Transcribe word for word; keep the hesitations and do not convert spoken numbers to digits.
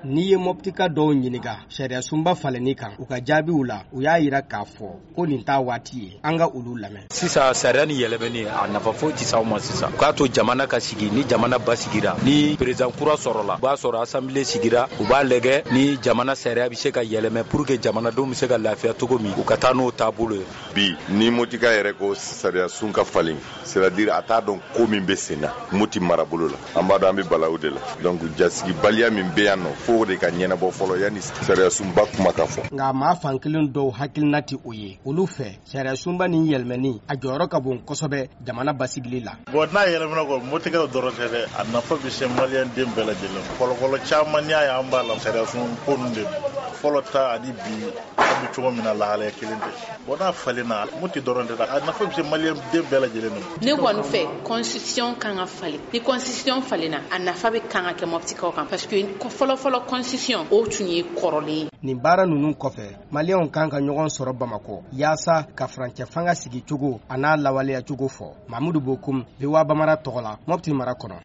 n'i ye Moptika dɔw ɲininka sariya sunba falenni kan u ka jaabiw la u y'a yira k'a fɔ ko nin t'a waati ye an ka olu lamɛn. Sisan sariya ni yɛlɛmɛni a nafa foyi tɛ s'aw ma sisan u k'a to jamana ka sigi ni jamana ba sigira ni président kura sɔrɔla u b'a sɔrɔ assemblée sigira u b'a lajɛ ni jamana sariya bɛ se ka yɛlɛmɛ pour que jamanadenw bɛ se ka lafiya cogo min u ka taa n'o taabolo ye. Bi ni Moptika yɛrɛ ko sariya sun ka falen c'est à dire a t'a dɔn ko min bɛ sen na Moti marabolo la an b'a dɔn an bɛ bala o de la donc jasigibaliya min bɛ yan nɔ fo de ka ɲɛnabɔ fɔlɔ yanni sariya sunba kuma ka fɔ. Nka maa fankelen dɔw hakilina tɛ o ye olu fɛ sariya sunba ni yɛlɛmɛni a jɔyɔrɔ ka bon kosɛbɛ jamana basigili la. Bon n'a yɛlɛmɛna kɔ Moptika dɔrɔn tɛ dɛ a nafa bɛ se maliyɛn den bɛɛ lajɛlen fɔlɔfɔlɔ caman y'a ye an b'a la sariya sun ko ninnu de fɔlɔ ta ani bi an bɛ cogo min na lahalaya kelen tɛ bon n'a falenna Moti dɔrɔn tɛ a nafa bɛ se maliyɛn den bɛɛ lajɛlen ma. Ne kɔni fɛ constitution kan ka falen ni constitution falenna a nafa bɛ kan ka kɛ Moptikaw kan parce que fɔlɔfɔlɔ constitution o tun ye kɔrɔlen ye. Nin baara ninnu kɔfɛ maliyɛnw kan ka ɲɔgɔn sɔrɔ Bamakɔ yaasa ka furancɛ fanga sigi cogo a n'a lawaleya cogo fɔ. Mamudu Bokum V O A Bamara tɔgɔ la Mopti mara kɔnɔ.